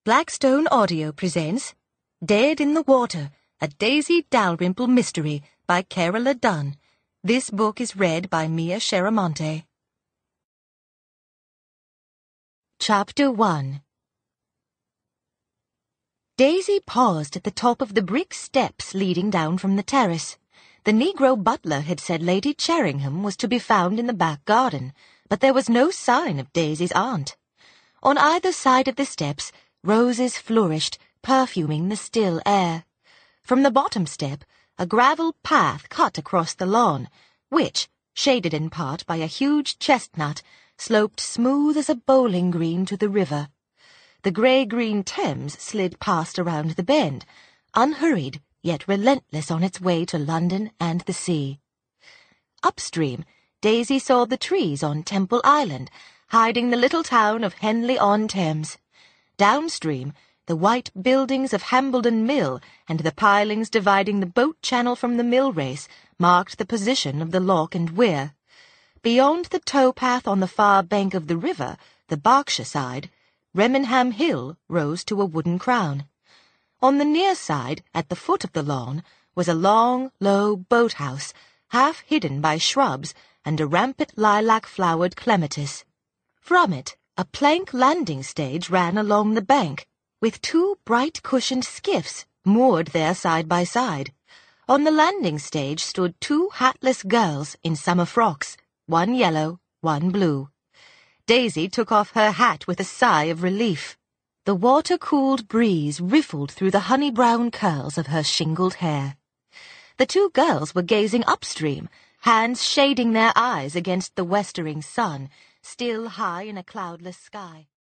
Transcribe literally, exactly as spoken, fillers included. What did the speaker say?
Blackstone Audio presents Dead in the Water, a Daisy Dalrymple mystery by Carola Dunn. This book is read by Mia Sheramonte. Chapter one. Daisy paused at the top of the brick steps leading down from the terrace. The Negro butler had said Lady Cheringham was to be found in the back garden, but there was no sign of Daisy's aunt. On either side of the steps, roses flourished, perfuming the still air. From the bottom step, a gravel path cut across the lawn, which, shaded in part by a huge chestnut, sloped smooth as a bowling green to the river. The grey-green Thames slid past around the bend, unhurried yet relentless on its way to London and the sea. Upstream, Daisy saw the trees on Temple Island, hiding the little town of Henley-on-Thames. Downstream, the white buildings of Hambledon Mill and the pilings dividing the boat channel from the mill race marked the position of the lock and weir. Beyond the towpath on the far bank of the river, the Berkshire side, Remenham Hill rose to a wooden crown. On the near side, at the foot of the lawn, was a long, low boathouse, half hidden by shrubs and a rampant lilac-flowered clematis. From it, a plank landing stage ran along the bank, with two bright-cushioned skiffs moored there side by side. On the landing stage stood two hatless girls in summer frocks, one yellow, one blue. Daisy took off her hat with a sigh of relief. The water-cooled breeze riffled through the honey-brown curls of her shingled hair. The two girls were gazing upstream, hands shading their eyes against the westering sun, still high in a cloudless sky.